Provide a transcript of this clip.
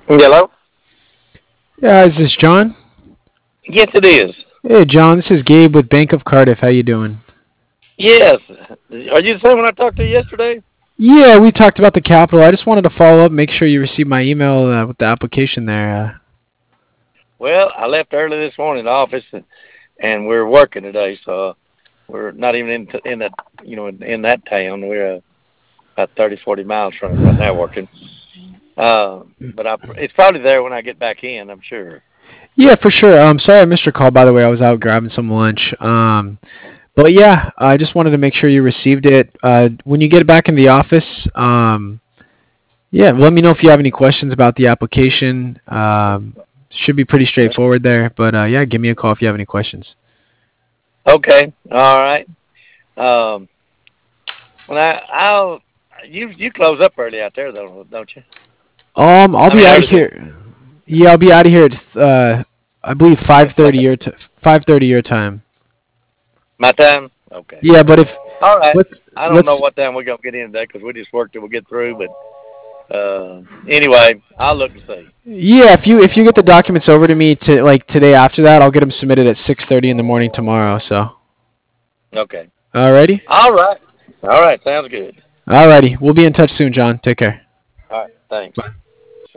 Hello? Yeah, is this John? Yes, it is. Hey, John, this is Gabe with Bank of Cardiff. How you doing? Yes. Are you the same one I talked to yesterday? Yeah, we talked about the capital. I just wanted to follow up, make sure you received my email with the application there. Well, I left early this morning in the office, and we're working today, so we're not even in that in that town. We're about 30, 40 miles from it right now working. But it's probably there when I get back in. I'm sure. Yeah, for sure. Sorry I missed your call, by the way. I was out grabbing some lunch. But yeah, I just wanted to make sure you received it. When you get back in the office, yeah, let me know if you have any questions about the application. Should be pretty straightforward there. But yeah, give me a call if you have any questions. Okay. All right. Um, when I'll you close up early out there though, don't you? I'll I be mean out of early this here. Yeah, I'll be out of here at I believe at 5:30 your time. my time. Okay. Yeah, but if All right. let's I don't know let's what time we're gonna get in today because we just worked till we get through. But anyway, I'll look and see. yeah, if you get the documents over to me to like today after that, I'll get them submitted at 6:30 in the morning tomorrow. So, Okay. alrighty, All right. All right. Sounds good. alrighty, we'll be in touch soon, John. Take care. All right. Thanks. Bye.